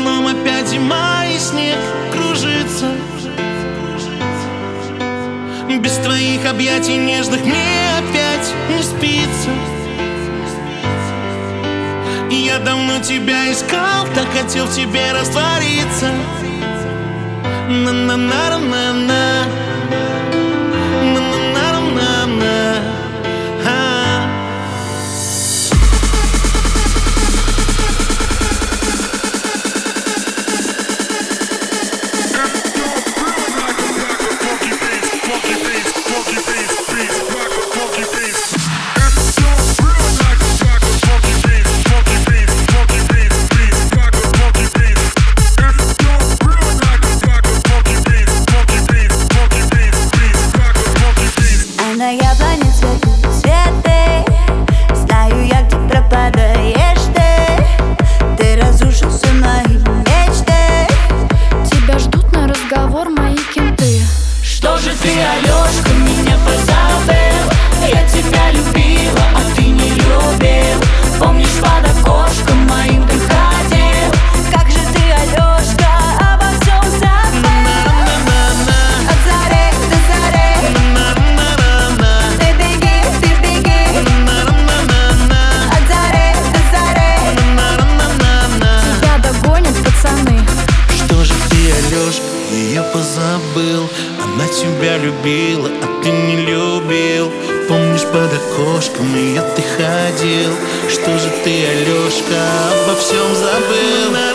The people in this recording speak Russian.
окном опять зима и снег кружится. Без твоих объятий нежных мне опять не спится. Я давно тебя искал, так хотел в тебе раствориться. На-на-на-на-на, на-на-на-на-на. На яблоне цветут цветы. Знаю я, где пропадаешь ты разрушил все мои мечты. Тебя ждут на разговор мои кенты. Что же ты, Алёшка, меня позабыл? Я тебя любила, а ты не любил. Помнишь, под окошком моим ты ходил? Как же ты, Алёшка, обо всем забыл? От зари до зари ты беги, от зари до зари Тебя догонят пацаны. Что же ты, Алёшка, ее позабыл? Она тебя любила, а ты не любил. Помнишь, под окошком ее ты ходил? Что же ты, Алёшка, обо всем забыл?